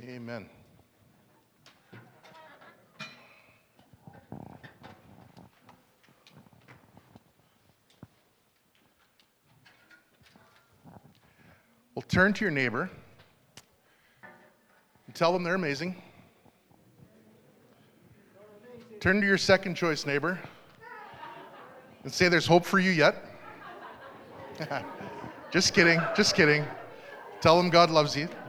Amen. Well, turn to your neighbor and tell them they're amazing. Turn to your second choice neighbor and say there's hope for you yet. Just kidding, just kidding. Tell them God loves you.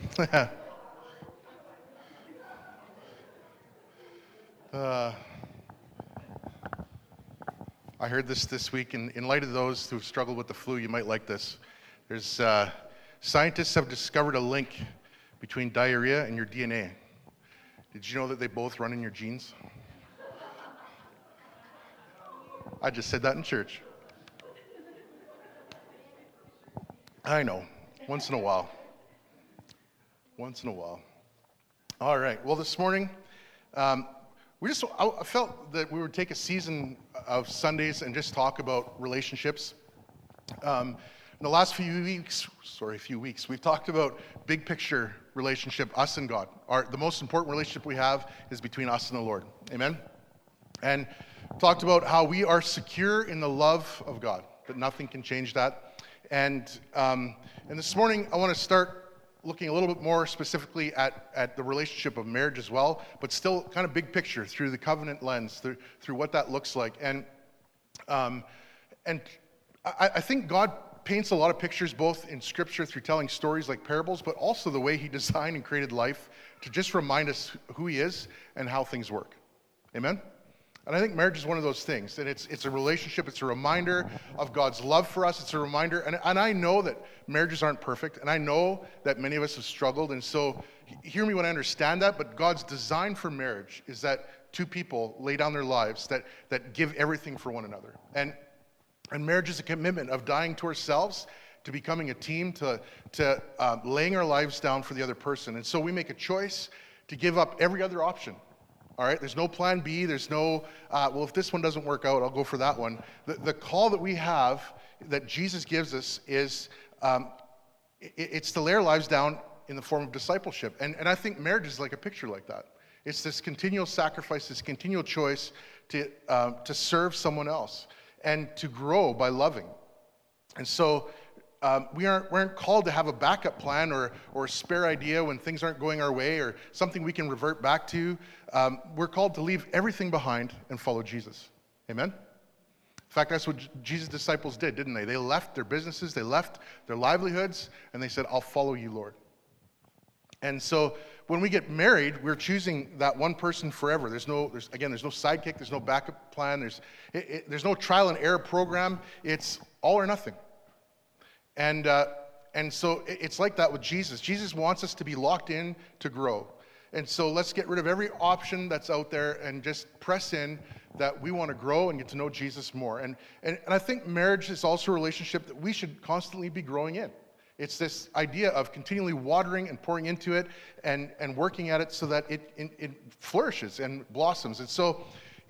I heard this week, and in light of those who've struggled with the flu, you might like this. There's scientists have discovered a link between diarrhea and your DNA. Did you know that they both run in your genes? I just said that in church. I know, once in a while. Once in a while. All right, well, this morning, I felt that we would take a season of Sundays and just talk about relationships. In the last few weeks, we've talked about big picture relationship, us and God. The most important relationship we have is between us and the Lord. Amen? And talked about how we are secure in the love of God, that nothing can change that. And this morning, I want to start looking a little bit more specifically at the relationship of marriage as well, but still kind of big picture through the covenant lens, through what that looks like. And I think God paints a lot of pictures both in Scripture through telling stories like parables, but also the way He designed and created life to just remind us who He is and how things work. Amen? And I think marriage is one of those things, and it's a relationship, it's a reminder of God's love for us, it's a reminder, and I know that marriages aren't perfect, and I know that many of us have struggled, and so hear me when I understand that, but God's design for marriage is that two people lay down their lives, that give everything for one another. And marriage is a commitment of dying to ourselves, to becoming a team, to laying our lives down for the other person. And so we make a choice to give up every other option. All right, there's no plan B, there's no, if this one doesn't work out, I'll go for that one. The call that we have, that Jesus gives us is, it's to lay our lives down in the form of discipleship. And I think marriage is like a picture like that. It's this continual sacrifice, this continual choice to serve someone else and to grow by loving. And so we aren't called to have a backup plan or a spare idea when things aren't going our way or something we can revert back to. We're called to leave everything behind and follow Jesus. Amen? In fact, that's what Jesus' disciples did, didn't they? They left their businesses, they left their livelihoods, and they said, I'll follow you, Lord. And so when we get married, we're choosing that one person forever. There's no sidekick, there's no backup plan, there's no trial and error program. It's all or nothing. And so it's like that with Jesus. Jesus wants us to be locked in to grow. And so let's get rid of every option that's out there and just press in that we want to grow and get to know Jesus more. And I think marriage is also a relationship that we should constantly be growing in. It's this idea of continually watering and pouring into it and working at it so that it flourishes and blossoms. And so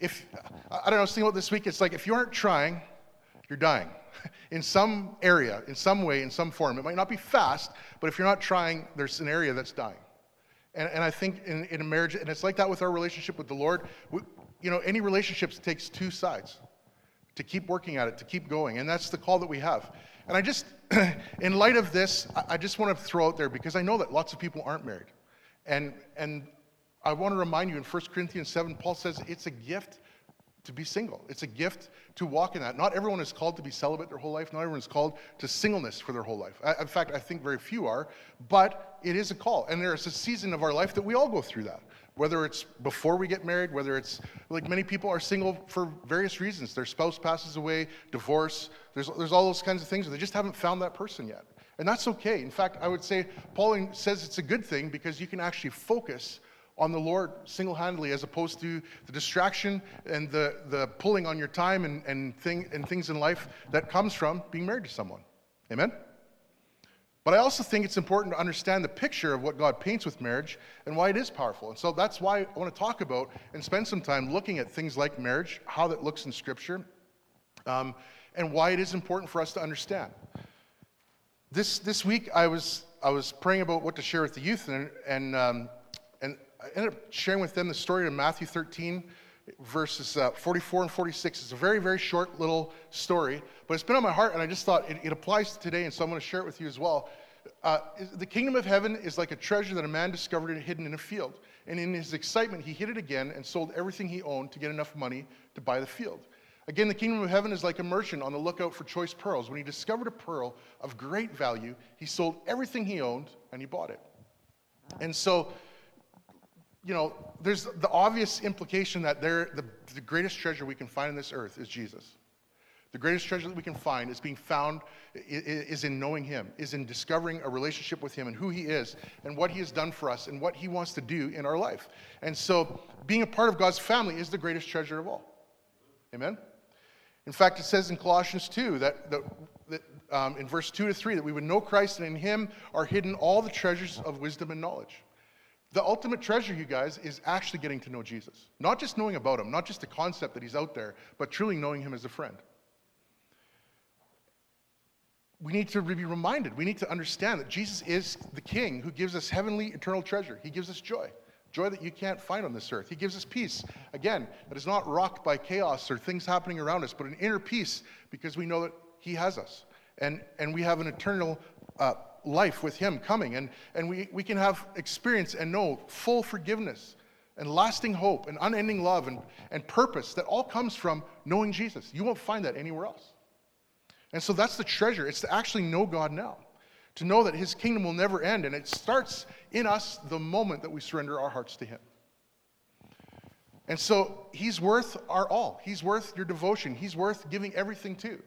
I was thinking about this week, it's like if you aren't trying, you're dying. In some area, in some way, in some form. It might not be fast, but if you're not trying, there's an area that's dying. And I think in a marriage, and it's like that with our relationship with the Lord, any relationship takes two sides to keep working at it, to keep going. And that's the call that we have. And I just, in light of this, I just want to throw out there, because I know that lots of people aren't married. And I want to remind you, in 1 Corinthians 7, Paul says it's a gift to be single. It's a gift to walk in that. Not everyone is called to be celibate their whole life. Not everyone is called to singleness for their whole life. In fact, I think very few are, but it is a call. And there is a season of our life that we all go through that. Whether it's before we get married, whether it's, like many people are single for various reasons. Their spouse passes away, divorce, there's all those kinds of things, and they just haven't found that person yet. And that's okay. In fact, I would say, Paul says it's a good thing because you can actually focus on the Lord single-handedly, as opposed to the distraction and the pulling on your time and things in life that comes from being married to someone. Amen? But I also think it's important to understand the picture of what God paints with marriage and why it is powerful. And so that's why I want to talk about and spend some time looking at things like marriage, how that looks in Scripture, and why it is important for us to understand. This week I was praying about what to share with the youth, and I ended up sharing with them the story of Matthew 13, verses 44 and 46. It's a very, very short little story, but it's been on my heart, and I just thought it applies to today, and so I'm going to share it with you as well. The kingdom of heaven is like a treasure that a man discovered hidden in a field. And in his excitement, he hid it again and sold everything he owned to get enough money to buy the field. Again, the kingdom of heaven is like a merchant on the lookout for choice pearls. When he discovered a pearl of great value, he sold everything he owned and he bought it. And so, there's the obvious implication that the greatest treasure we can find on this earth is Jesus. The greatest treasure that we can find is in knowing him, is in discovering a relationship with him and who he is and what he has done for us and what he wants to do in our life. And so being a part of God's family is the greatest treasure of all. Amen? In fact, it says in Colossians 2 that in verse 2 to 3 that we would know Christ, and in him are hidden all the treasures of wisdom and knowledge. The ultimate treasure, you guys, is actually getting to know Jesus. Not just knowing about him, not just the concept that he's out there, but truly knowing him as a friend. We need to be reminded, we need to understand that Jesus is the King who gives us heavenly eternal treasure. He gives us joy. Joy that you can't find on this earth. He gives us peace, again, that is not rocked by chaos or things happening around us, but an inner peace because we know that he has us. And we have an eternal life with him coming. And we can have experience and know full forgiveness and lasting hope and unending love and purpose that all comes from knowing Jesus. You won't find that anywhere else. And so that's the treasure. It's to actually know God now. To know that his kingdom will never end. And it starts in us the moment that we surrender our hearts to him. And so he's worth our all. He's worth your devotion. He's worth giving everything to.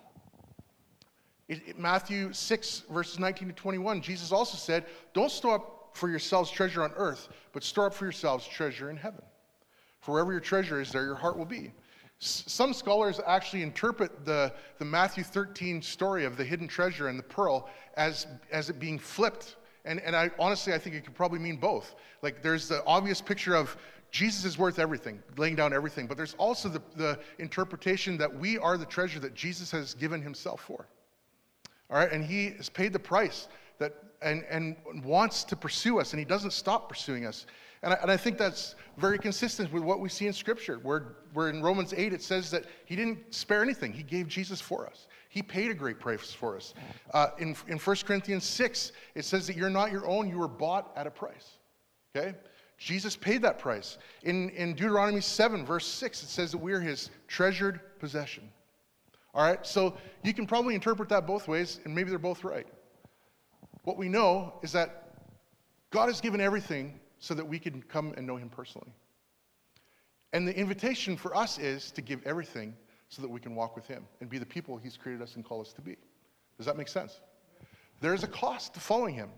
Matthew 6, verses 19 to 21, Jesus also said, don't store up for yourselves treasure on earth, but store up for yourselves treasure in heaven. For wherever your treasure is, there your heart will be. Some scholars actually interpret the Matthew 13 story of the hidden treasure and the pearl as it being flipped. And I honestly think it could probably mean both. Like there's the obvious picture of Jesus is worth everything, laying down everything. But there's also the interpretation that we are the treasure that Jesus has given himself for. All right, and he has paid the price and wants to pursue us, and he doesn't stop pursuing us. And I think that's very consistent with what we see in Scripture, where in Romans 8 it says that he didn't spare anything. He gave Jesus for us. He paid a great price for us. In 1 Corinthians 6, it says that you're not your own, you were bought at a price. Okay? Jesus paid that price. In Deuteronomy 7, verse 6, it says that we're his treasured possession. All right? So you can probably interpret that both ways, and maybe they're both right. What we know is that God has given everything so that we can come and know him personally. And the invitation for us is to give everything so that we can walk with him and be the people he's created us and called us to be. Does that make sense? There's a cost to following him.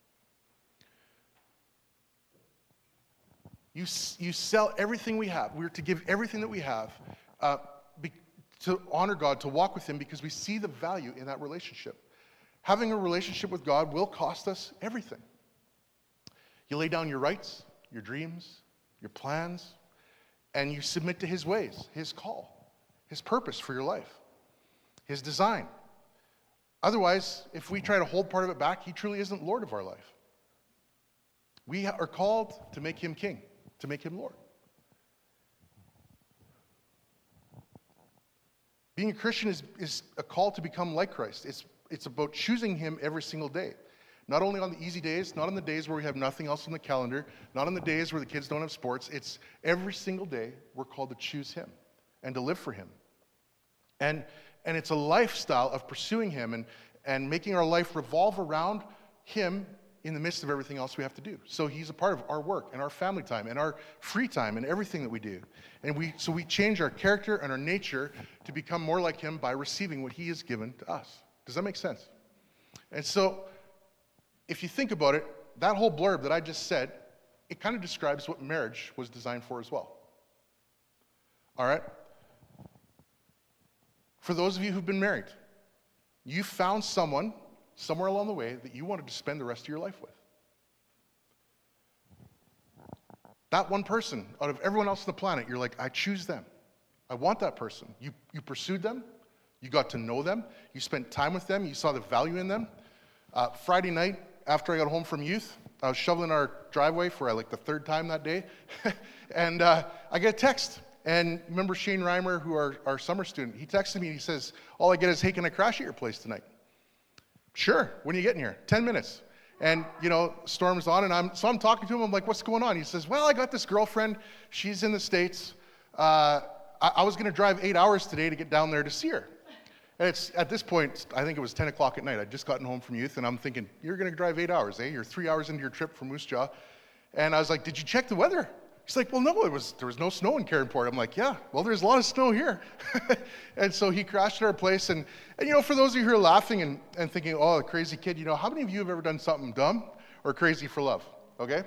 You sell everything we have. We're to give everything that we have to honor God, to walk with him, because we see the value in that relationship. Having a relationship with God will cost us everything. You lay down your rights, your dreams, your plans, and you submit to his ways, his call, his purpose for your life, his design. Otherwise, if we try to hold part of it back, he truly isn't Lord of our life. We are called to make him king, to make him Lord. Being a Christian is a call to become like Christ. It's about choosing him every single day. Not only on the easy days, not on the days where we have nothing else on the calendar, not on the days where the kids don't have sports. It's every single day we're called to choose him and to live for him. And it's a lifestyle of pursuing him and making our life revolve around him in the midst of everything else we have to do. So he's a part of our work and our family time and our free time and everything that we do. And we change our character and our nature to become more like him by receiving what he has given to us. Does that make sense? And so if you think about it, that whole blurb that I just said, it kind of describes what marriage was designed for as well. All right? For those of you who've been married, you found someone somewhere along the way that you wanted to spend the rest of your life with. That one person, out of everyone else on the planet, you're like, I choose them. I want that person. You pursued them. You got to know them. You spent time with them. You saw the value in them. Friday night, after I got home from youth, I was shoveling our driveway for like the third time that day, and I get a text. And remember Shane Reimer, who our summer student, he texted me and he says, all I get is, hey, can I crash at your place tonight? Sure, when are you getting here? 10 minutes. And, storm's on, and I'm talking to him, I'm like, what's going on? He says, well, I got this girlfriend, she's in the States. I was gonna drive 8 hours today to get down there to see her. And it's, at this point, I think it was 10 o'clock at night. I'd just gotten home from youth, and I'm thinking, you're gonna drive 8 hours, eh? You're 3 hours into your trip from Moose Jaw. And I was like, did you check the weather? He's like, well, no, there was no snow in Carinport. I'm like, yeah, well, there's a lot of snow here. And so he crashed at our place. And for those of you who are laughing and thinking, oh, a crazy kid, how many of you have ever done something dumb or crazy for love? Okay?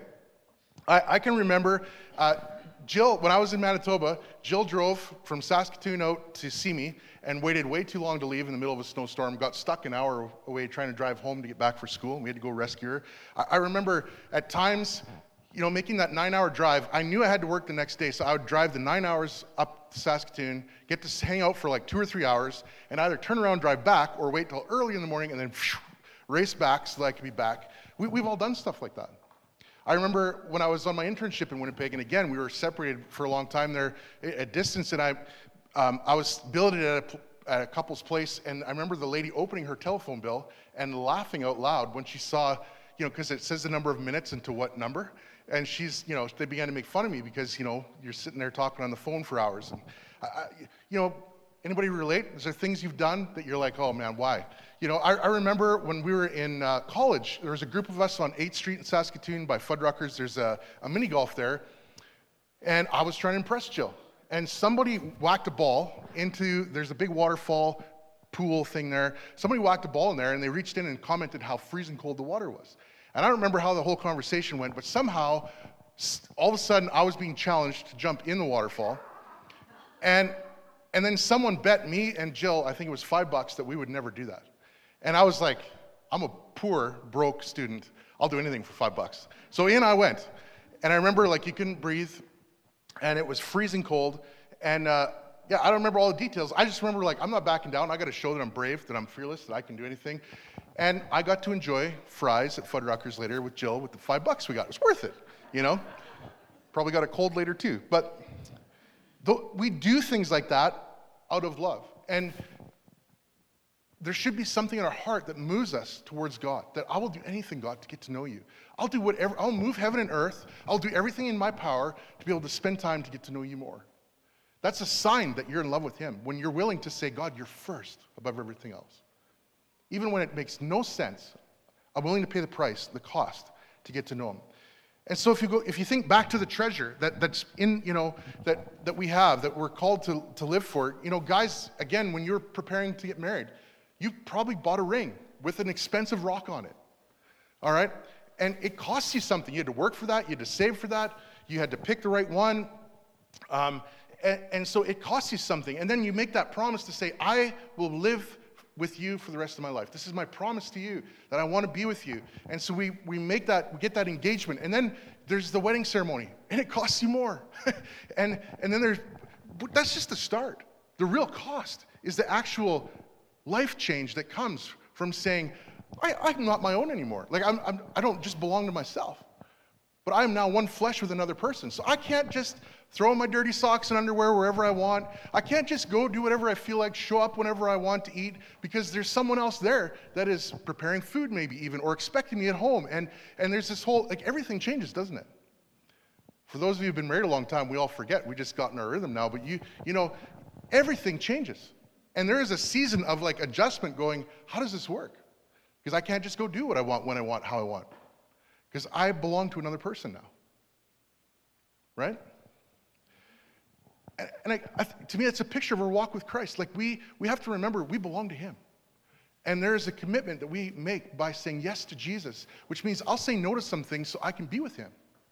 I can remember Jill, when I was in Manitoba, Jill drove from Saskatoon out to see me and waited way too long to leave in the middle of a snowstorm, got stuck an hour away trying to drive home to get back for school, and we had to go rescue her. I remember at times, making that 9-hour drive, I knew I had to work the next day, so I would drive the 9 hours up to Saskatoon, get to hang out for like 2 or 3 hours, and either turn around, drive back, or wait till early in the morning and then race back so that I could be back. We've all done stuff like that. I remember when I was on my internship in Winnipeg, and again, we were separated for a long time there, a distance, and I was billeted at a couple's place, and I remember the lady opening her telephone bill and laughing out loud when she saw, because it says the number of minutes and to what number. And she's, they began to make fun of me because, you're sitting there talking on the phone for hours. And, anybody relate? Is there things you've done that you're like, oh man, why? I remember when we were in college, there was a group of us on 8th Street in Saskatoon by Fuddruckers. There's a mini golf there. And I was trying to impress Jill. And somebody whacked a ball there's a big waterfall pool thing there. Somebody whacked a ball in there and they reached in and commented how freezing cold the water was. And I don't remember how the whole conversation went, but somehow, all of a sudden, I was being challenged to jump in the waterfall. And then someone bet me and Jill, I think it was $5, that we would never do that. And I was like, I'm a poor, broke student. I'll do anything for $5. So in I went. And I remember, you couldn't breathe, and it was freezing cold. And I don't remember all the details. I just remember, I'm not backing down. I got to show that I'm brave, that I'm fearless, that I can do anything. And I got to enjoy fries at Fuddruckers later with Jill with the $5 we got. It was worth it, Probably got it cold later too. But we do things like that out of love. And there should be something in our heart that moves us towards God, that I will do anything, God, to get to know you. I'll do whatever, I'll move heaven and earth. I'll do everything in my power to be able to spend time to get to know you more. That's a sign that you're in love with him, when you're willing to say, God, you're first above everything else. Even when it makes no sense, I'm willing to pay the price, the cost, to get to know him. And so if you think back to the treasure that's in, that we have, that we're called to live for, guys, again, when you're preparing to get married, you probably bought a ring with an expensive rock on it. All right? And it costs you something. You had to work for that, you had to save for that, you had to pick the right one. And so it costs you something. And then you make that promise to say, I will live with you for the rest of my life. This is my promise to you, that I want to be with you. And so we get that engagement. And then there's the wedding ceremony, and it costs you more. and then that's just the start. The real cost is the actual life change that comes from saying, I'm not my own anymore. I don't just belong to myself, but I am now one flesh with another person. So I can't just throw my dirty socks and underwear wherever I want. I can't just go do whatever I feel like, show up whenever I want to eat, because there's someone else there that is preparing food maybe even, or expecting me at home. And there's this whole, everything changes, doesn't it? For those of you who've been married a long time, we all forget. We just got in our rhythm now. But everything changes. And there is a season of adjustment going, how does this work? Because I can't just go do what I want, when I want, how I want. Because I belong to another person now. Right? And to me, it's a picture of our walk with Christ. We have to remember we belong to him. And there is a commitment that we make by saying yes to Jesus, which means I'll say no to some things so I can be with him.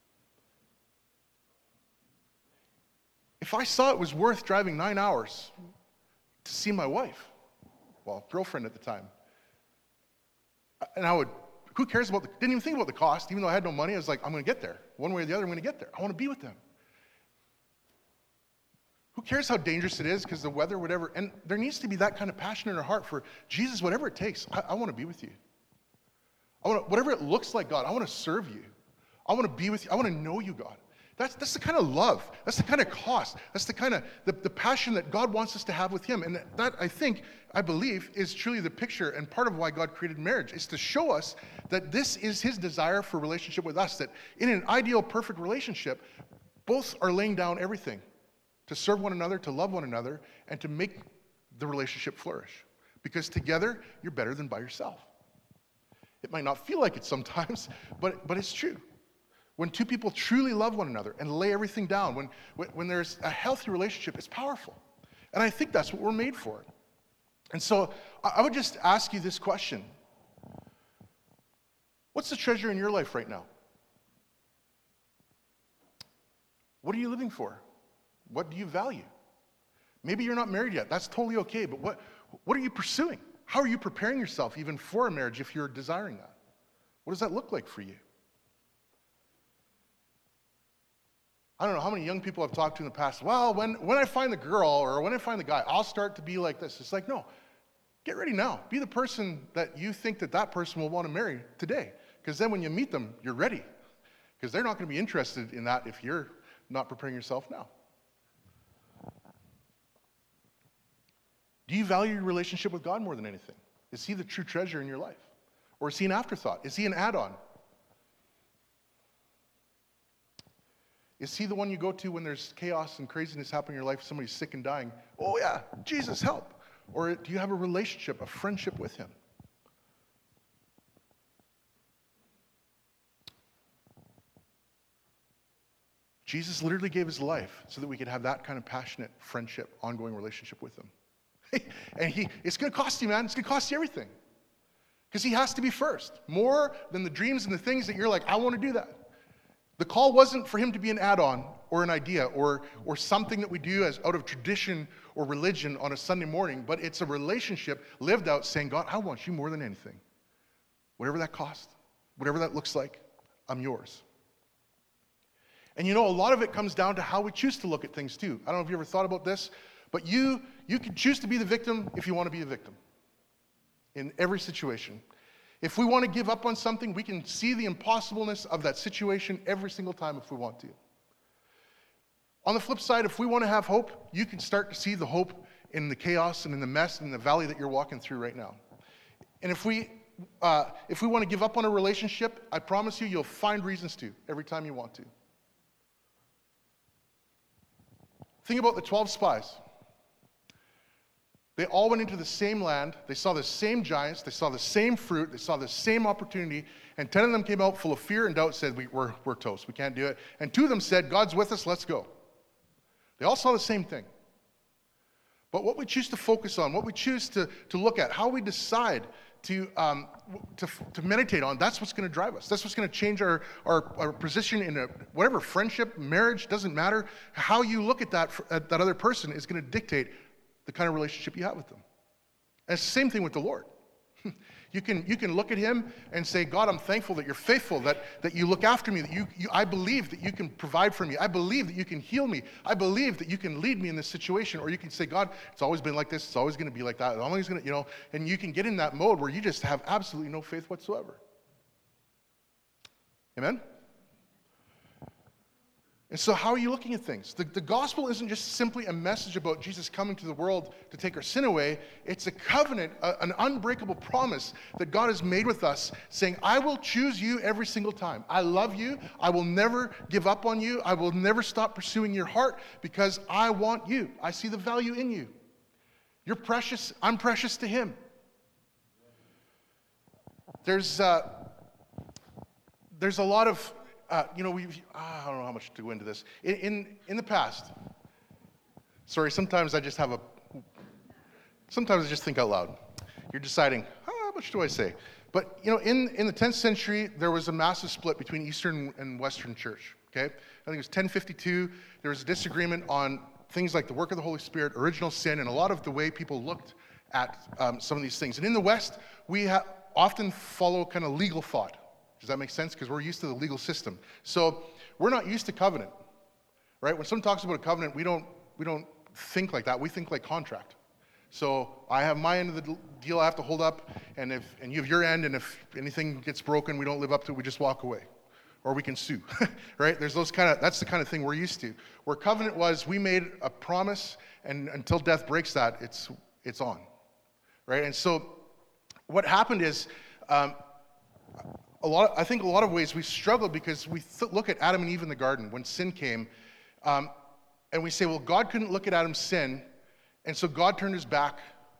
If I saw it was worth driving 9 hours to see my wife, girlfriend at the time, and who cares didn't even think about the cost, even though I had no money. I was like, I'm going to get there. One way or the other, I'm going to get there. I want to be with them. Who cares how dangerous it is because the weather, whatever. And there needs to be that kind of passion in our heart for Jesus, whatever it takes. I want to be with you. Whatever it looks like, God, I want to serve you. I want to be with you. I want to know you, God. That's the kind of love. That's the kind of cost. That's the kind of the passion that God wants us to have with him. And that, I believe, is truly the picture and part of why God created marriage, is to show us that this is his desire for relationship with us, that in an ideal, perfect relationship, both are laying down everything to serve one another, to love one another, and to make the relationship flourish. Because together, you're better than by yourself. It might not feel like it sometimes, but it's true. When two people truly love one another and lay everything down, when there's a healthy relationship, it's powerful. And I think that's what we're made for. And so I would just ask you this question. What's the treasure in your life right now? What are you living for? What do you value? Maybe you're not married yet. That's totally okay. But what are you pursuing? How are you preparing yourself even for a marriage if you're desiring that? What does that look like for you? I don't know how many young people I've talked to in the past. Well, when I find the girl or when I find the guy, I'll start to be like this. It's like, no, get ready now. Be the person that you think that person will want to marry today. Because then when you meet them, you're ready. Because they're not going to be interested in that if you're not preparing yourself now. Do you value your relationship with God more than anything? Is he the true treasure in your life? Or is he an afterthought? Is he an add-on? Is he the one you go to when there's chaos and craziness happening in your life, somebody's sick and dying? Oh yeah, Jesus, help. Or do you have a relationship, a friendship with him? Jesus literally gave his life so that we could have that kind of passionate friendship, ongoing relationship with him. And it's going to cost you, man. It's going to cost you everything. Because he has to be first. More than the dreams and the things that you're like, I want to do that. The call wasn't for him to be an add-on or an idea or something that we do as out of tradition or religion on a Sunday morning, but it's a relationship lived out saying, God, I want you more than anything. Whatever that costs, whatever that looks like, I'm yours. And a lot of it comes down to how we choose to look at things too. I don't know if you ever thought about this, but you can choose to be the victim if you want to be the victim in every situation. If we want to give up on something, we can see the impossibleness of that situation every single time if we want to. On the flip side, if we want to have hope, you can start to see the hope in the chaos and in the mess and in the valley that you're walking through right now. And if we want to give up on a relationship, I promise you'll find reasons to every time you want to. Think about the 12 spies. They all went into the same land. They saw the same giants. They saw the same fruit. They saw the same opportunity. And 10 of them came out full of fear and doubt, said, we're toast. We can't do it. And 2 of them said, God's with us. Let's go. They all saw the same thing. But what we choose to focus on, what we choose to look at, how we decide to meditate on, that's what's going to drive us. That's what's going to change our position in whatever friendship, marriage, doesn't matter. How you look at that other person is going to dictate the kind of relationship you have with them. And it's the same thing with the Lord. You can look at him and say, God, I'm thankful that you're faithful, that you look after me, that I believe that you can provide for me. I believe that you can heal me. I believe that you can lead me in this situation. Or you can say, God, it's always been like this. It's always going to be like that. It's always going to, and you can get in that mode where you just have absolutely no faith whatsoever. Amen? And so how are you looking at things? The gospel isn't just simply a message about Jesus coming to the world to take our sin away. It's a covenant, an unbreakable promise that God has made with us, saying, I will choose you every single time. I love you. I will never give up on you. I will never stop pursuing your heart because I want you. I see the value in you. You're precious. I'm precious to him. There's a lot of I don't know how much to go into this. In the past, sometimes I just think out loud. You're deciding, how much do I say? But, in the 10th century, there was a massive split between Eastern and Western church, okay? I think it was 1052. There was a disagreement on things like the work of the Holy Spirit, original sin, and a lot of the way people looked at some of these things. And in the West, we often follow kind of legal thought. Does that make sense? Because we're used to the legal system. So we're not used to covenant, right? When someone talks about a covenant, we don't think like that. We think like contract. So I have my end of the deal I have to hold up, and you have your end, and if anything gets broken, we don't live up to it, we just walk away. Or we can sue, right? That's the kind of thing we're used to. Where covenant was, we made a promise, and until death breaks that, it's on, right? And so what happened is, I think a lot of ways we struggle because we look at Adam and Eve in the garden when sin came, and we say, well, God couldn't look at Adam's sin, and so God turned his back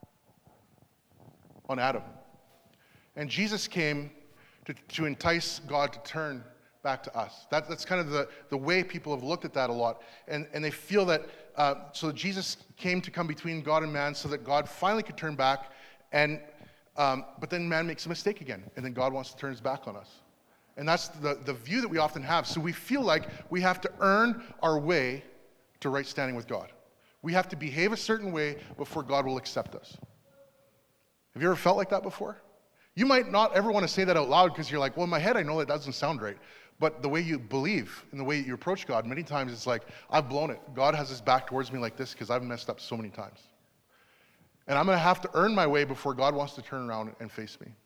on Adam. And Jesus came to entice God to turn back to us. That's kind of the way people have looked at that a lot. And they feel that, so Jesus came to come between God and man so that God finally could turn back, but then man makes a mistake again, and then God wants to turn his back on us. And that's the view that we often have. So we feel like we have to earn our way to right standing with God. We have to behave a certain way before God will accept us. Have you ever felt like that before? You might not ever want to say that out loud because you're like, well, in my head I know that doesn't sound right. But the way you believe and the way you approach God, many times it's like, I've blown it. God has his back towards me like this because I've messed up so many times. And I'm going to have to earn my way before God wants to turn around and face me.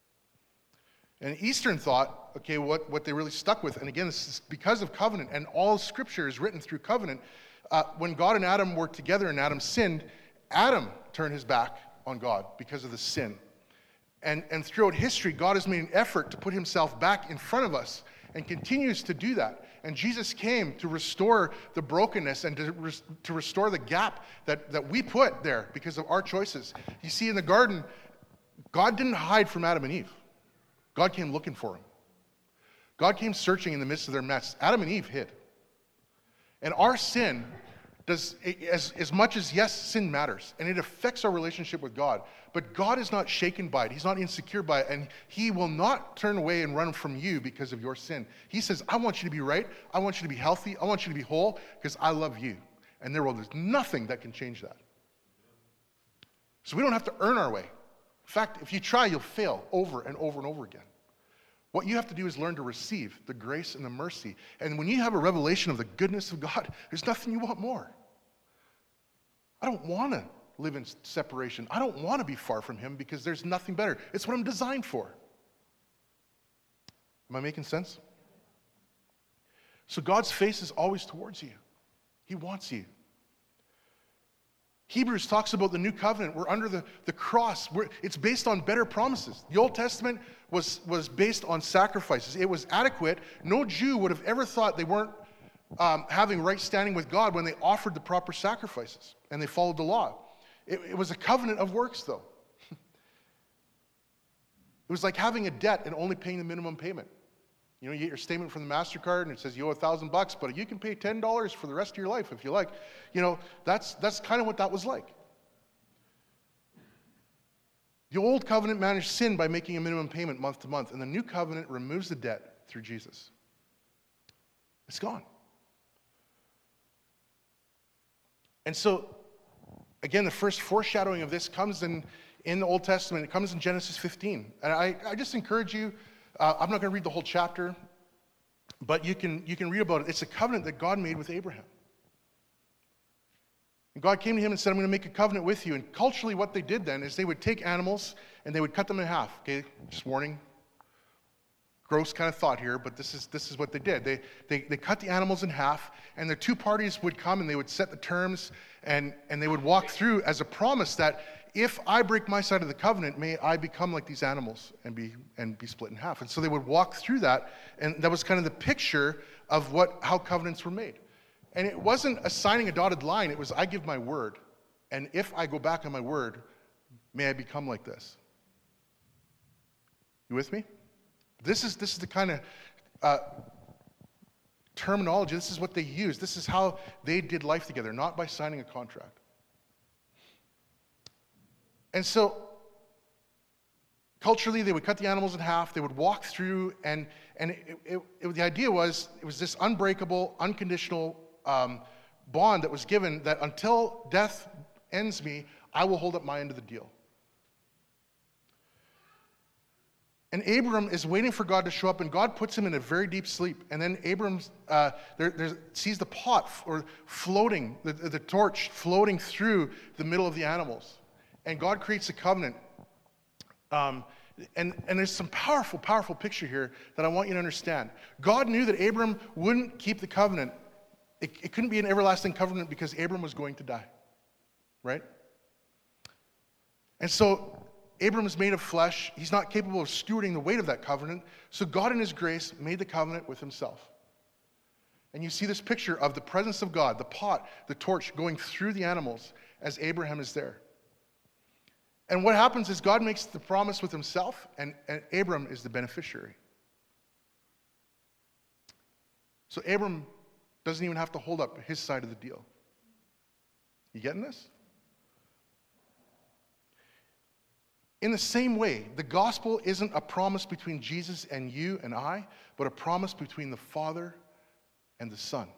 And Eastern thought, okay, what they really stuck with, and again, this is because of covenant, and all Scripture is written through covenant. When God and Adam were together and Adam sinned, Adam turned his back on God because of the sin. And throughout history, God has made an effort to put himself back in front of us and continues to do that. And Jesus came to restore the brokenness and to restore the gap that we put there because of our choices. You see, in the garden, God didn't hide from Adam and Eve. God came looking for them. God came searching in the midst of their mess. Adam and Eve hid. And our sin does, as much as, yes, sin matters, and it affects our relationship with God, but God is not shaken by it. He's not insecure by it, and he will not turn away and run from you because of your sin. He says, I want you to be right. I want you to be healthy. I want you to be whole because I love you. And there's nothing that can change that. So we don't have to earn our way. In fact, if you try, you'll fail over and over and over again. What you have to do is learn to receive the grace and the mercy. And when you have a revelation of the goodness of God, there's nothing you want more. I don't want to live in separation. I don't want to be far from him because there's nothing better. It's what I'm designed for. Am I making sense? So God's face is always towards you. He wants you. Hebrews talks about the new covenant. We're under the cross. It's based on better promises. The Old Testament was based on sacrifices. It was adequate. No Jew would have ever thought they weren't having right standing with God when they offered the proper sacrifices and they followed the law. It was a covenant of works, though. It was like having a debt and only paying the minimum payment. You know, you get your statement from the MasterCard and it says you owe $1,000, but you can pay $10 for the rest of your life if you like. You know, that's kind of what that was like. The old covenant managed sin by making a minimum payment month to month, and the new covenant removes the debt through Jesus. It's gone. And so, again, the first foreshadowing of this comes in the Old Testament. It comes in Genesis 15. And I just encourage you, I'm not going to read the whole chapter, but you can read about it. It's a covenant that God made with Abraham. And God came to him and said, I'm going to make a covenant with you. And culturally what they did then is they would take animals and they would cut them in half. Okay, just warning. Gross kind of thought here, but this is what they did. They cut the animals in half, and the two parties would come and they would set the terms, and they would walk through as a promise that if I break my side of the covenant, may I become like these animals and be split in half. And so they would walk through that, and that was kind of the picture of how covenants were made. And it wasn't assigning a dotted line, it was I give my word, and if I go back on my word, may I become like this. You with me? This is the kind of terminology, this is what they used. This is how they did life together, not by signing a contract. And so, culturally, they would cut the animals in half, they would walk through, and the idea was, it was this unbreakable, unconditional bond that was given that until death ends me, I will hold up my end of the deal. And Abram is waiting for God to show up, and God puts him in a very deep sleep. And then Abram sees the pot or floating, the torch floating through the middle of the animals. And God creates a covenant. And there's some powerful, powerful picture here that I want you to understand. God knew that Abram wouldn't keep the covenant. It couldn't be an everlasting covenant because Abram was going to die. Right? And so Abram is made of flesh. He's not capable of stewarding the weight of that covenant. So God in his grace made the covenant with himself. And you see this picture of the presence of God, the pot, the torch going through the animals as Abraham is there. And what happens is God makes the promise with himself, and Abram is the beneficiary. So Abram doesn't even have to hold up his side of the deal. You getting this? In the same way, the gospel isn't a promise between Jesus and you and I, but a promise between the Father and the Son.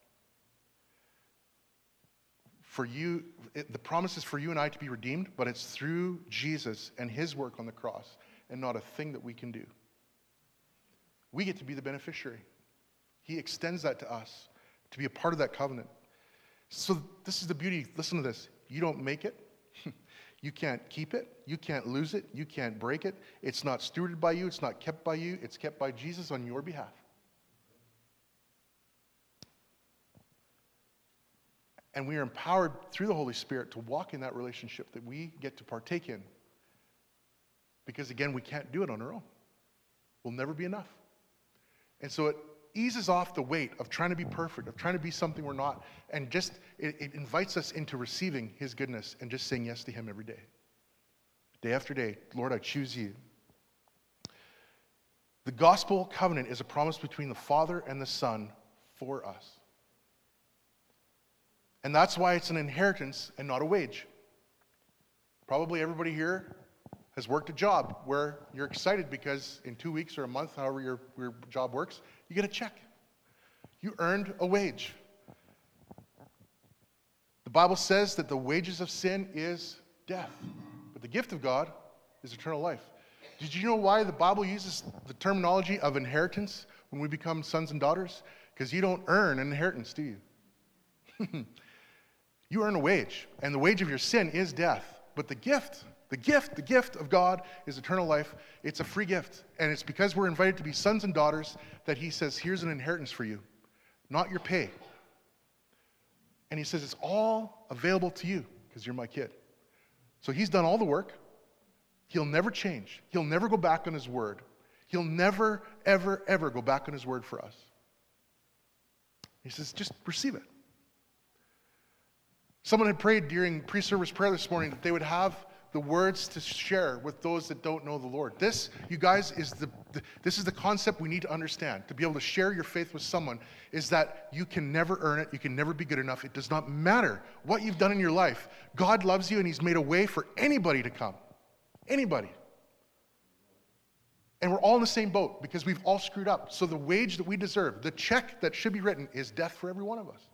The promise is for you and I to be redeemed, but it's through Jesus and his work on the cross, and not a thing that we can do. We get to be the beneficiary. He extends that to us to be a part of that covenant. So this is the beauty. Listen to this. You don't make it. You can't keep it. You can't lose it. You can't break it. It's not stewarded by you. It's not kept by you. It's kept by Jesus on your behalf. And we are empowered through the Holy Spirit to walk in that relationship that we get to partake in. Because again, we can't do it on our own. We'll never be enough. And so it eases off the weight of trying to be perfect, of trying to be something we're not, and just it invites us into receiving his goodness and just saying yes to him every day. Day after day, Lord, I choose you. The gospel covenant is a promise between the Father and the Son for us. And that's why it's an inheritance and not a wage. Probably everybody here has worked a job where you're excited because in 2 weeks or a month, however your job works, you get a check. You earned a wage. The Bible says that the wages of sin is death, but the gift of God is eternal life. Did you know why the Bible uses the terminology of inheritance when we become sons and daughters? Because you don't earn an inheritance, do you? You earn a wage, and the wage of your sin is death. But the gift of God is eternal life. It's a free gift, and it's because we're invited to be sons and daughters that he says, here's an inheritance for you, not your pay. And he says, it's all available to you because you're my kid. So he's done all the work. He'll never change. He'll never go back on his word. He'll never, ever, ever go back on his word for us. He says, just receive it. Someone had prayed during pre-service prayer this morning that they would have the words to share with those that don't know the Lord. This, you guys, is this is the concept we need to understand. To be able to share your faith with someone is that you can never earn it. You can never be good enough. It does not matter what you've done in your life. God loves you, and he's made a way for anybody to come. Anybody. And we're all in the same boat because we've all screwed up. So the wage that we deserve, the check that should be written, is death for every one of us.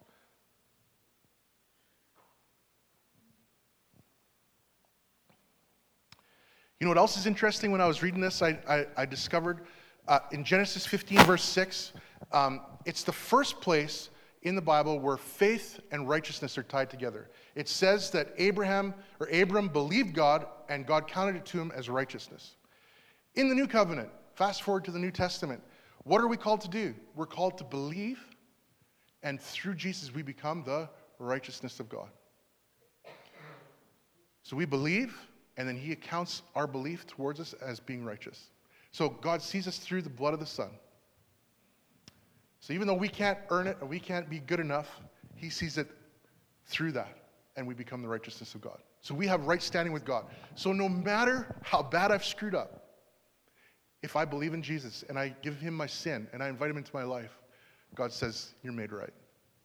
You know what else is interesting? When I was reading this, I discovered in Genesis 15, verse 6, it's the first place in the Bible where faith and righteousness are tied together. It says that Abram believed God, and God counted it to him as righteousness. In the New Covenant, fast forward to the New Testament, what are we called to do? We're called to believe, and through Jesus we become the righteousness of God. So we believe, and then he accounts our belief towards us as being righteous. So God sees us through the blood of the Son. So even though we can't earn it, or we can't be good enough, he sees it through that, and we become the righteousness of God. So we have right standing with God. So no matter how bad I've screwed up, if I believe in Jesus, and I give him my sin, and I invite him into my life, God says, you're made right.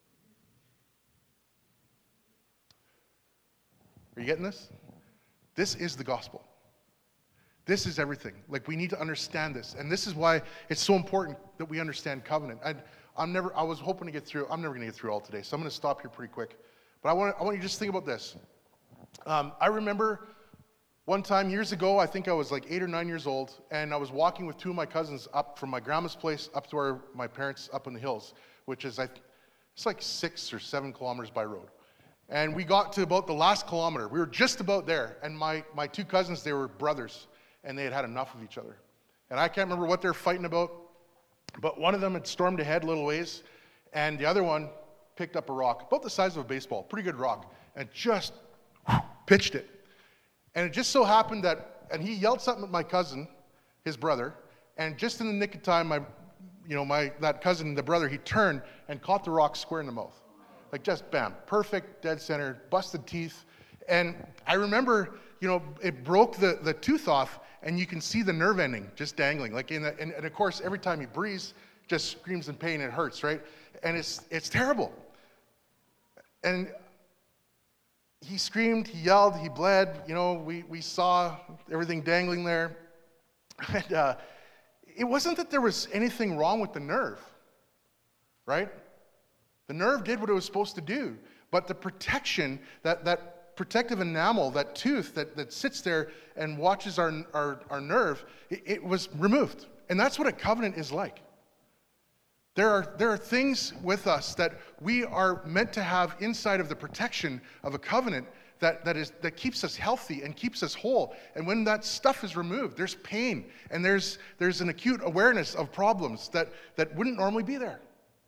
Are you getting this? This is the gospel. This is everything. Like, we need to understand this. And this is why it's so important that we understand covenant. I was hoping to get through. I'm never going to get through all today, so I'm going to stop here pretty quick. But I want you to just think about this. I remember one time years ago, I think I was like 8 or 9 years old, and I was walking with two of my cousins up from my grandma's place up to my parents up in the hills, which is, it's like 6 or 7 kilometers by road. And we got to about the last kilometer. We were just about there. And my two cousins, they were brothers, and they had had enough of each other. And I can't remember what they're fighting about, but one of them had stormed ahead a little ways, and the other one picked up a rock, about the size of a baseball, pretty good rock, and just pitched it. And it just so happened that, and he yelled something at my cousin, his brother, and just in the nick of time, that cousin, the brother, he turned and caught the rock square in the mouth. Like just bam, perfect, dead center, busted teeth. And I remember, it broke the tooth off, and you can see the nerve ending just dangling. And of course, every time he breathes, just screams in pain, it hurts, right? And it's terrible. And he screamed, he yelled, he bled. We saw everything dangling there. And it wasn't that there was anything wrong with the nerve, right? The nerve did what it was supposed to do, but the protection, that protective enamel, that tooth that sits there and watches our nerve, it was removed. And that's what a covenant is like. There are things with us that we are meant to have inside of the protection of a covenant that keeps us healthy and keeps us whole. And when that stuff is removed, there's pain, and there's an acute awareness of problems that wouldn't normally be there.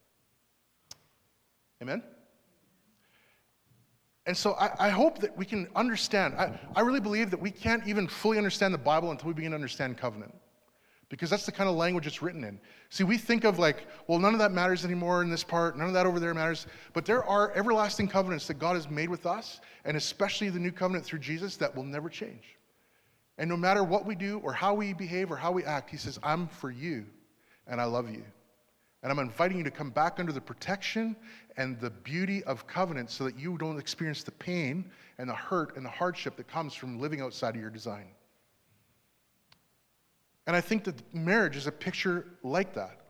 Amen? And so I hope that we can understand. I really believe that we can't even fully understand the Bible until we begin to understand covenant. Because that's the kind of language it's written in. See, we think of none of that matters anymore in this part, none of that over there matters. But there are everlasting covenants that God has made with us, and especially the new covenant through Jesus, that will never change. And no matter what we do or how we behave or how we act, he says, I'm for you, and I love you. And I'm inviting you to come back under the protection and the beauty of covenant so that you don't experience the pain and the hurt and the hardship that comes from living outside of your design. And I think that marriage is a picture like that,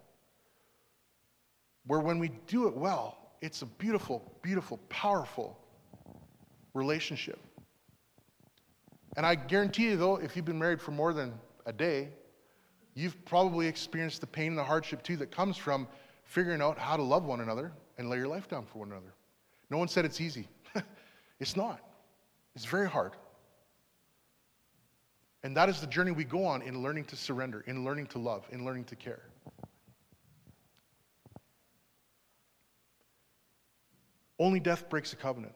where when we do it well, it's a beautiful, beautiful, powerful relationship. And I guarantee you, though, if you've been married for more than a day, you've probably experienced the pain and the hardship, too, that comes from figuring out how to love one another and lay your life down for one another. No one said it's easy. It's not. It's very hard. And that is the journey we go on in learning to surrender, in learning to love, in learning to care. Only death breaks a covenant.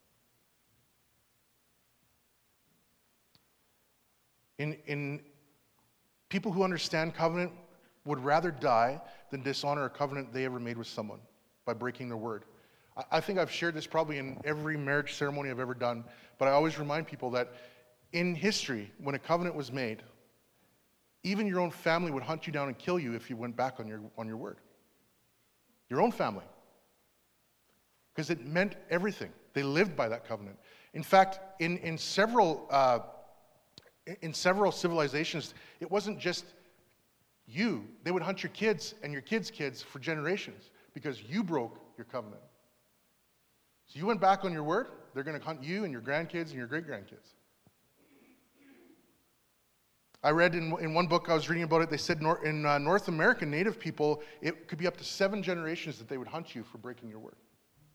In people who understand covenant would rather die than dishonor a covenant they ever made with someone by breaking their word. I think I've shared this probably in every marriage ceremony I've ever done, but I always remind people that in history, when a covenant was made, even your own family would hunt you down and kill you if you went back on your word. Your own family. Because it meant everything. They lived by that covenant. In fact, in several civilizations, it wasn't just you. They would hunt your kids and your kids' kids for generations because you broke your covenant. So you went back on your word, they're going to hunt you and your grandkids and your great-grandkids. I read in one book I was reading about it, they said in North American Native people, it could be up to 7 generations that they would hunt you for breaking your word.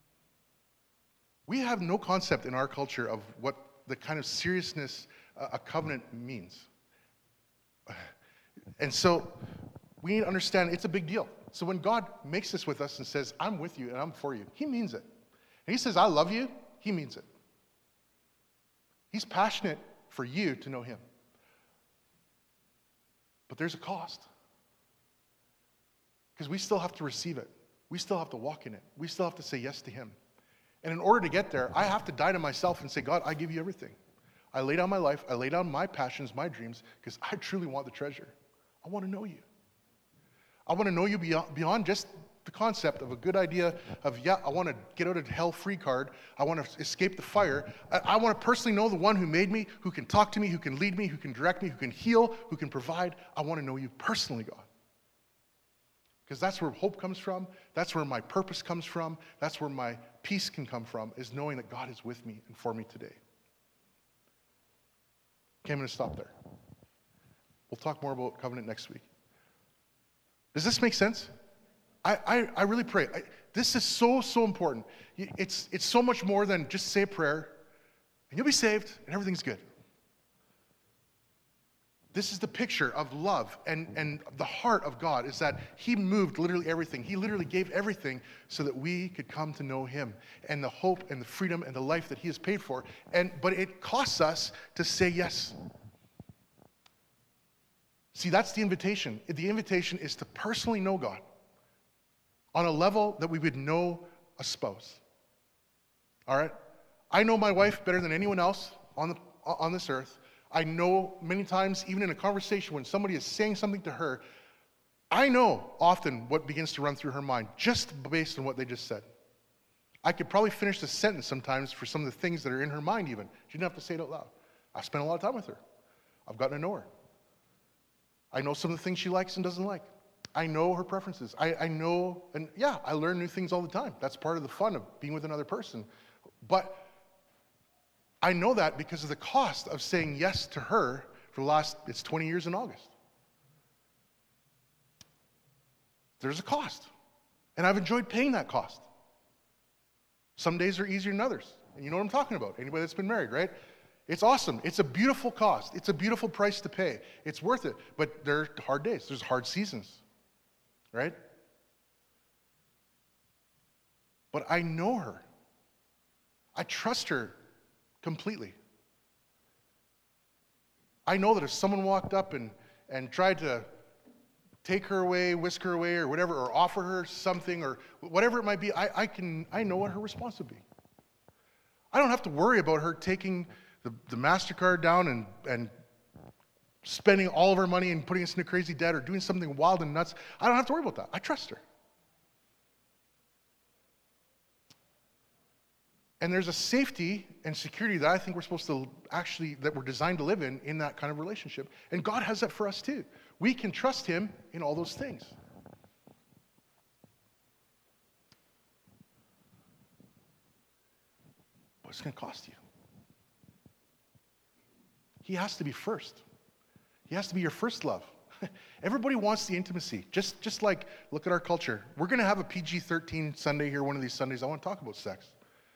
We have no concept in our culture of what the kind of seriousness a covenant means. And so we need to understand it's a big deal. So when God makes this with us and says, I'm with you and I'm for you, he means it. And he says, I love you, he means it. He's passionate for you to know him. But there's a cost. Because we still have to receive it. We still have to walk in it. We still have to say yes to him. And in order to get there, I have to die to myself and say, God, I give you everything. I lay down my life. I lay down my passions, my dreams, because I truly want the treasure. I want to know you. I want to know you beyond just the concept of a good idea of, I want to get out of hell free card. I want to escape the fire. I want to personally know the one who made me, who can talk to me, who can lead me, who can direct me, who can heal, who can provide. I want to know you personally, God. Because that's where hope comes from. That's where my purpose comes from. That's where my peace can come from, is knowing that God is with me and for me today. Okay, I'm going to stop there. We'll talk more about covenant next week. Does this make sense? I really pray. This is so, so important. It's so much more than just say a prayer, and you'll be saved, and everything's good. This is the picture of love, and the heart of God is that he moved literally everything. He literally gave everything so that we could come to know him and the hope and the freedom and the life that he has paid for. But it costs us to say yes. See, that's the invitation. The invitation is to personally know God on a level that we would know a spouse. All right? I know my wife better than anyone else on this earth. I know many times, even in a conversation, when somebody is saying something to her, I know often what begins to run through her mind, just based on what they just said. I could probably finish the sentence sometimes for some of the things that are in her mind even. She didn't have to say it out loud. I've spent a lot of time with her. I've gotten to know her. I know some of the things she likes and doesn't like. I know her preferences. I know, and yeah, I learn new things all the time. That's part of the fun of being with another person. But I know that because of the cost of saying yes to her for the last, it's 20 years in August. There's a cost. And I've enjoyed paying that cost. Some days are easier than others. And you know what I'm talking about. Anybody that's been married, right? It's awesome. It's a beautiful cost. It's a beautiful price to pay. It's worth it. But there are hard days. There's hard seasons, right? But I know her. I trust her completely. I know that if someone walked up and tried to take her away, whisk her away, or whatever, or offer her something, or whatever it might be, I know what her response would be. I don't have to worry about her taking the MasterCard down and spending all of her money and putting us into crazy debt or doing something wild and nuts. I don't have to worry about that. I trust her. And there's a safety and security that I think we're supposed to that we're designed to live in that kind of relationship. And God has that for us too. We can trust him in all those things. But it's going to cost you. He has to be first. He has to be your first love. Everybody wants the intimacy. Just like, look at our culture. We're going to have a PG-13 Sunday here one of these Sundays. I want to talk about sex.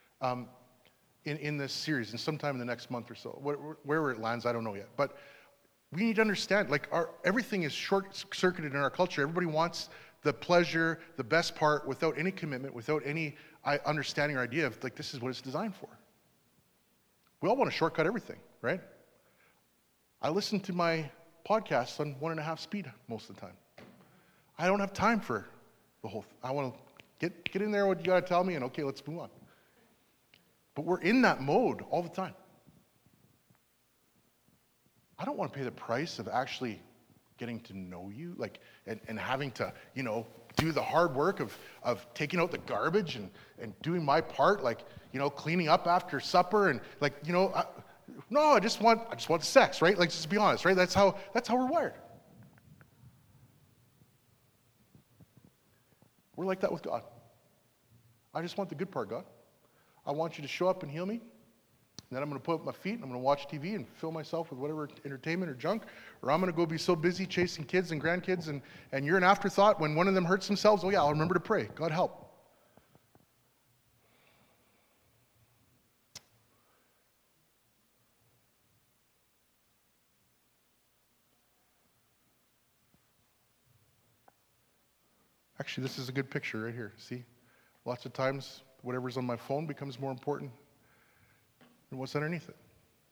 In this series, and sometime in the next month or so. Wherever it lands, I don't know yet. But we need to understand, like, everything is short-circuited in our culture. Everybody wants the pleasure, the best part, without any commitment, without any understanding or idea of, like, this is what it's designed for. We all want to shortcut everything, right? I listen to my podcasts on 1.5 speed most of the time. I don't have time for the whole thing. I want to get in there what you got to tell me, and okay, let's move on. But we're in that mode all the time. I don't want to pay the price of actually getting to know you, like, and having to, do the hard work of taking out the garbage and doing my part, like, cleaning up after supper and, like, no, I just want the sex, right? Like, just be honest, right? That's how we're wired. We're like that with God. I just want the good part, God. I want you to show up and heal me. And then I'm going to put up my feet and I'm going to watch TV and fill myself with whatever entertainment or junk. Or I'm going to go be so busy chasing kids and grandkids and you're an afterthought when one of them hurts themselves. Oh yeah, I'll remember to pray. God help. Actually, this is a good picture right here. See? Lots of times, whatever's on my phone becomes more important than what's underneath it.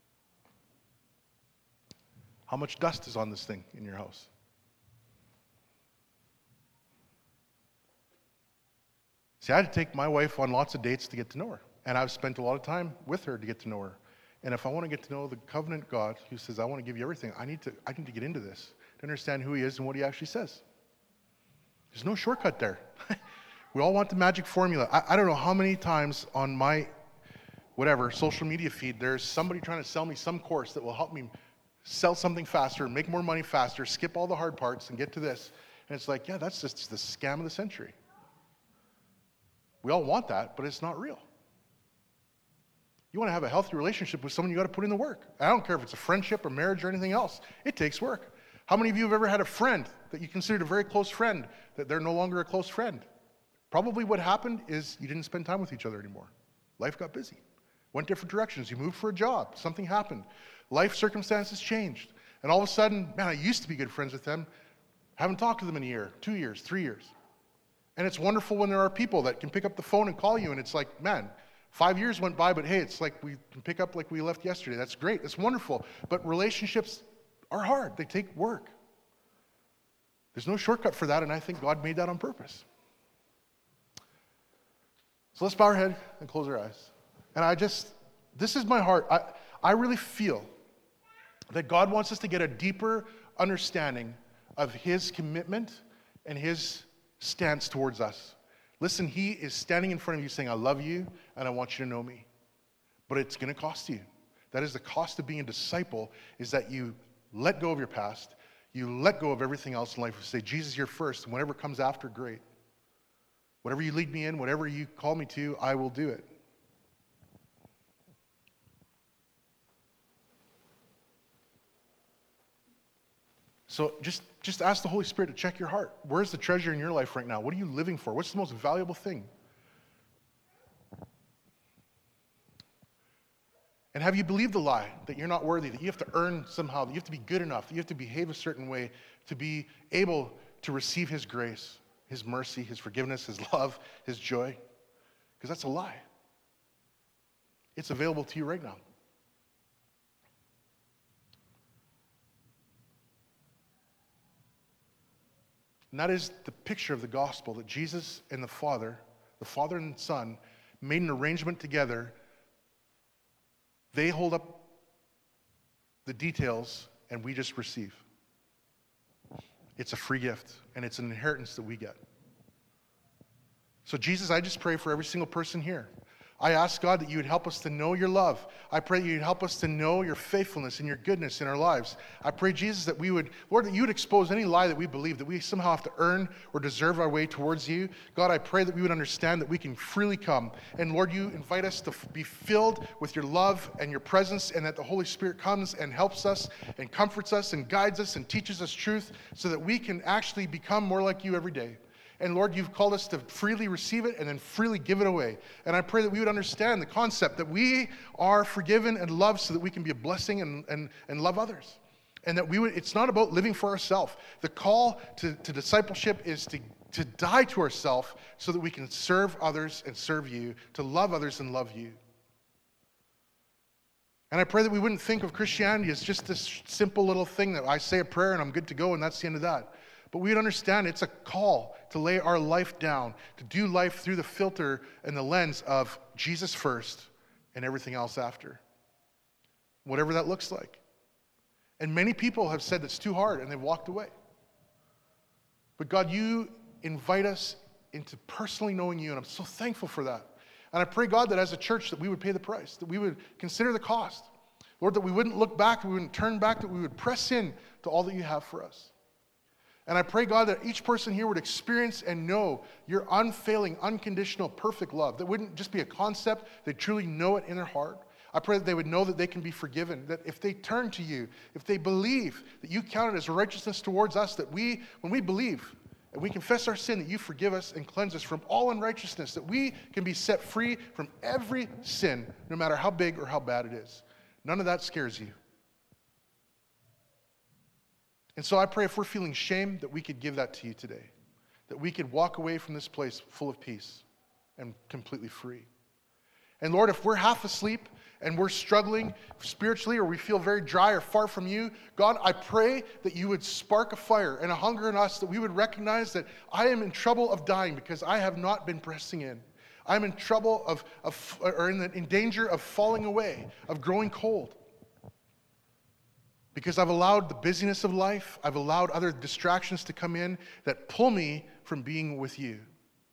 How much dust is on this thing in your house? See, I had to take my wife on lots of dates to get to know her. And I've spent a lot of time with her to get to know her. And if I want to get to know the covenant God who says, I want to give you everything, I need to get into this to understand who he is and what he actually says. There's no shortcut there. We all want the magic formula. I don't know how many times on my social media feed, there's somebody trying to sell me some course that will help me sell something faster, make more money faster, skip all the hard parts and get to this. And it's like, yeah, that's just the scam of the century. We all want that, but it's not real. You want to have a healthy relationship with someone, you got to put in the work. I don't care if it's a friendship or marriage or anything else. It takes work. How many of you have ever had a friend that you considered a very close friend, that they're no longer a close friend? Probably what happened is you didn't spend time with each other anymore. Life got busy. Went different directions. You moved for a job. Something happened. Life circumstances changed. And all of a sudden, man, I used to be good friends with them. Haven't talked to them in a year, 2 years, 3 years. And it's wonderful when there are people that can pick up the phone and call you, and it's like, man, 5 years went by, but hey, it's like we can pick up like we left yesterday. That's great. That's wonderful. But relationships are hard. They take work. There's no shortcut for that, and I think God made that on purpose. So let's bow our head and close our eyes. And this is my heart. I really feel that God wants us to get a deeper understanding of his commitment and his stance towards us. Listen, he is standing in front of you saying, I love you and I want you to know me. But it's going to cost you. That is the cost of being a disciple, is that you let go of your past. You let go of everything else in life and say, Jesus, you're first. And whatever comes after, great. Whatever you lead me in, whatever you call me to, I will do it. So just ask the Holy Spirit to check your heart. Where's the treasure in your life right now? What are you living for? What's the most valuable thing? And have you believed the lie that you're not worthy, that you have to earn somehow, that you have to be good enough, that you have to behave a certain way to be able to receive his grace, his mercy, his forgiveness, his love, his joy? Because that's a lie. It's available to you right now. And that is the picture of the gospel, that Jesus and the Father and the Son, made an arrangement together. They hold up the details, and we just receive. It's a free gift, and it's an inheritance that we get. So Jesus, I just pray for every single person here. I ask, God, that you would help us to know your love. I pray that you'd help us to know your faithfulness and your goodness in our lives. I pray, Jesus, that Lord, that you would expose any lie that we believe, that we somehow have to earn or deserve our way towards you. God, I pray that we would understand that we can freely come. And Lord, you invite us to be filled with your love and your presence, and that the Holy Spirit comes and helps us and comforts us and guides us and teaches us truth, so that we can actually become more like you every day. And Lord, you've called us to freely receive it and then freely give it away. And I pray that we would understand the concept that we are forgiven and loved so that we can be a blessing and love others. And that it's not about living for ourselves. The call to discipleship is to die to ourselves so that we can serve others and serve you, to love others and love you. And I pray that we wouldn't think of Christianity as just this simple little thing that I say a prayer and I'm good to go and that's the end of that. But we'd understand it's a call to lay our life down, to do life through the filter and the lens of Jesus first and everything else after. Whatever that looks like. And many people have said that's too hard and they've walked away. But God, you invite us into personally knowing you, and I'm so thankful for that. And I pray, God, that as a church that we would pay the price, that we would consider the cost. Lord, that we wouldn't look back, that we wouldn't turn back, that we would press in to all that you have for us. And I pray, God, that each person here would experience and know your unfailing, unconditional, perfect love. That wouldn't just be a concept, they truly know it in their heart. I pray that they would know that they can be forgiven, that if they turn to you, if they believe that you count it as righteousness towards us, that when we believe and we confess our sin, that you forgive us and cleanse us from all unrighteousness, that we can be set free from every sin, no matter how big or how bad it is. None of that scares you. And so I pray if we're feeling shame, that we could give that to you today. That we could walk away from this place full of peace and completely free. And Lord, if we're half asleep and we're struggling spiritually, or we feel very dry or far from you, God, I pray that you would spark a fire and a hunger in us, that we would recognize that I am in trouble of dying because I have not been pressing in. I'm in trouble in danger of falling away, of growing cold. Because I've allowed the busyness of life, I've allowed other distractions to come in that pull me from being with you.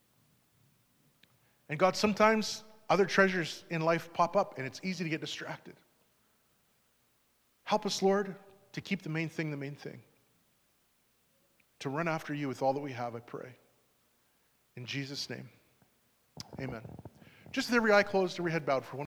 And God, sometimes other treasures in life pop up and it's easy to get distracted. Help us, Lord, to keep the main thing the main thing. To run after you with all that we have, I pray. In Jesus' name, amen. Just with every eye closed, every head bowed for one